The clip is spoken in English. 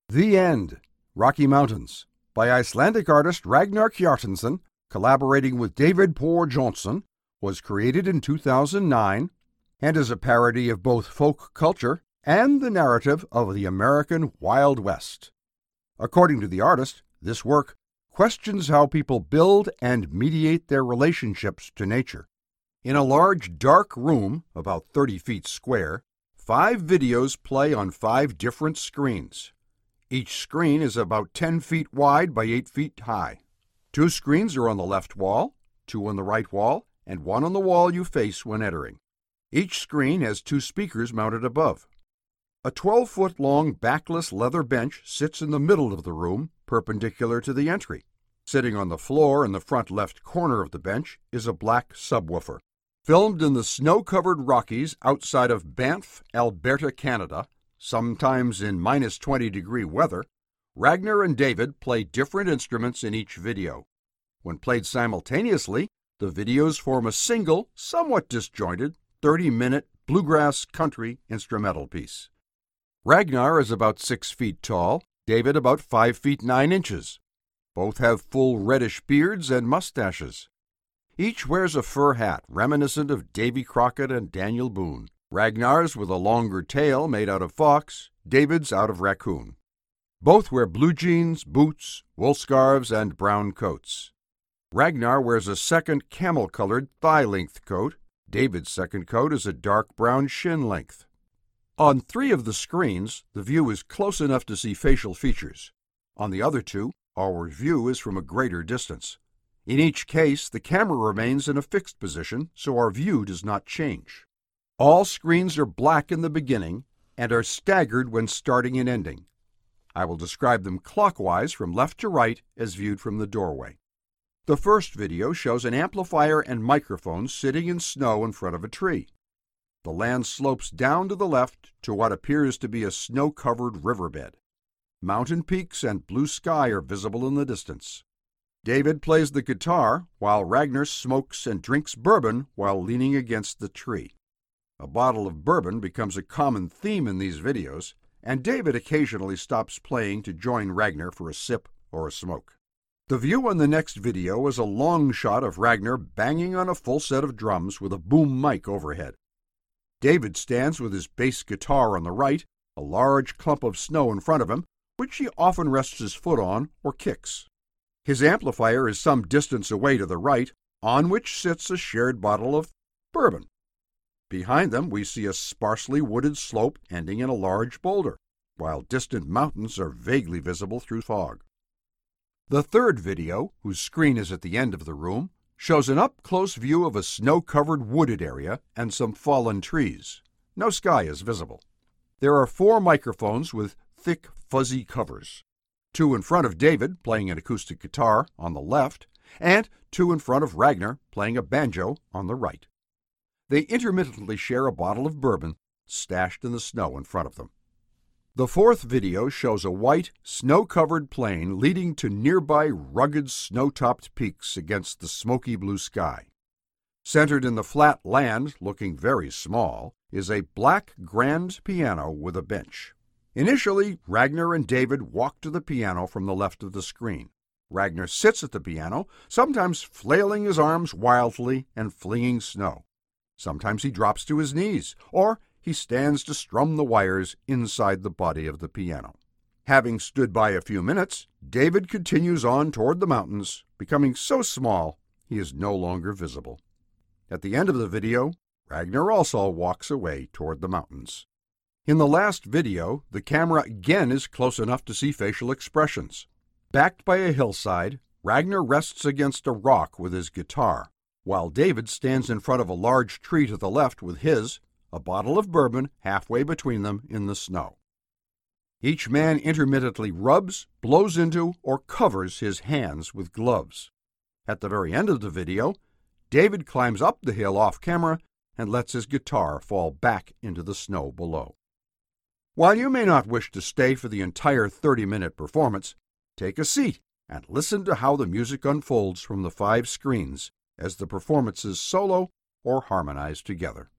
The End, Rocky Mountains, by Icelandic artist Ragnar Kjartansson, collaborating with David Poor Johnson, was created in 2009 and is a parody of both folk culture and the narrative of the American Wild West. According to the artist, this work questions how people build and mediate their relationships to nature. In a large, dark room, about 30 feet square, 5 videos play on 5 different screens. Each screen is about 10 feet wide by 8 feet high. 2 screens are on the left wall, 2 on the right wall, and 1 on the wall you face when entering. Each screen has 2 speakers mounted above. A 12-foot-long backless leather bench sits in the middle of the room, perpendicular to the entry. Sitting on the floor in the front left corner of the bench is a black subwoofer. Filmed in the snow-covered Rockies outside of Banff, Alberta, Canada, sometimes in -20-degree weather, Ragnar and David play different instruments in each video. When played simultaneously, the videos form a single, somewhat disjointed, 30-minute bluegrass country instrumental piece. Ragnar is about 6 feet tall, David about 5 feet 9 inches. Both have full reddish beards and mustaches. Each wears a fur hat reminiscent of Davy Crockett and Daniel Boone. Ragnar's with a longer tail made out of fox, David's out of raccoon. Both wear blue jeans, boots, wool scarves, and brown coats. Ragnar wears a second camel-colored thigh-length coat. David's second coat is a dark brown shin-length. On 3 of the screens, the view is close enough to see facial features. On the other 2, our view is from a greater distance. In each case, the camera remains in a fixed position, so our view does not change. All screens are black in the beginning and are staggered when starting and ending. I will describe them clockwise from left to right as viewed from the doorway. The first video shows an amplifier and microphone sitting in snow in front of a tree. The land slopes down to the left to what appears to be a snow-covered riverbed. Mountain peaks and blue sky are visible in the distance. David plays the guitar while Ragnar smokes and drinks bourbon while leaning against the tree. A bottle of bourbon becomes a common theme in these videos, and David occasionally stops playing to join Ragnar for a sip or a smoke. The view on the next video is a long shot of Ragnar banging on a full set of drums with a boom mic overhead. David stands with his bass guitar on the right, a large clump of snow in front of him, which he often rests his foot on or kicks. His amplifier is some distance away to the right, on which sits a shared bottle of bourbon. Behind them we see a sparsely wooded slope ending in a large boulder, while distant mountains are vaguely visible through fog. The third video, whose screen is at the end of the room, shows an up-close view of a snow-covered wooded area and some fallen trees. No sky is visible. There are 4 microphones with thick, fuzzy covers. 2 in front of David, playing an acoustic guitar, on the left, and 2 in front of Ragnar, playing a banjo, on the right. They intermittently share a bottle of bourbon stashed in the snow in front of them. The fourth video shows a white, snow-covered plain leading to nearby rugged, snow-topped peaks against the smoky blue sky. Centered in the flat land, looking very small, is a black grand piano with a bench. Initially, Ragnar and David walk to the piano from the left of the screen. Ragnar sits at the piano, sometimes flailing his arms wildly and flinging snow. Sometimes he drops to his knees, or he stands to strum the wires inside the body of the piano. Having stood by a few minutes, David continues on toward the mountains, becoming so small he is no longer visible. At the end of the video, Ragnar also walks away toward the mountains. In the last video, the camera again is close enough to see facial expressions. Backed by a hillside, Ragnar rests against a rock with his guitar, while David stands in front of a large tree to the left with a bottle of bourbon halfway between them in the snow. Each man intermittently rubs, blows into, or covers his hands with gloves. At the very end of the video, David climbs up the hill off camera and lets his guitar fall back into the snow below. While you may not wish to stay for the entire 30-minute performance, take a seat and listen to how the music unfolds from the 5 screens as the performances solo or harmonize together.